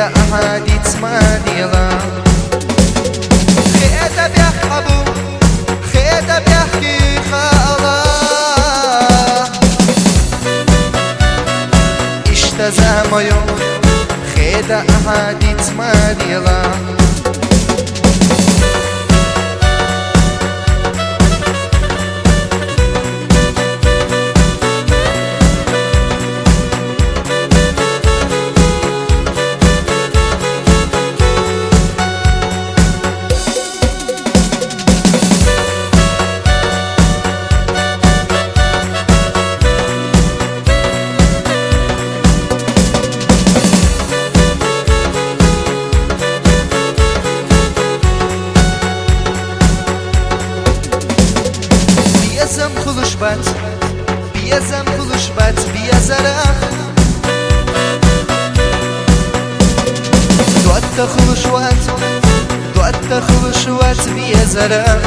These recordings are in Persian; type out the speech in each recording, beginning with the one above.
خيدا أحاديث ما ديلا خيدا بيحبو خيدا بيحكي خالا اشتزاميو خيدا أحاديث ما ديلا بيزم خلوش بات بيزم خلوش بات بيزرخ دوات خلوش وات دوات خلوش وات بيزرخ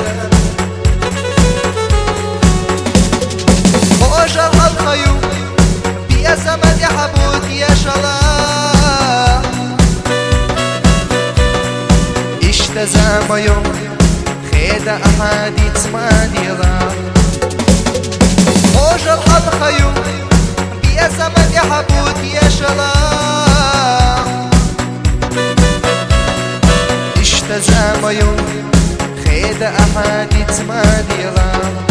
خوش الخيو بيزم يحبوت يا شلا اشتزام يوم خيدا أحاديث ما ديلا خوش الحب خيو بيا زمن يا حبوت يا شلا اشتزام يوم خيدا أحاديث ما ديلا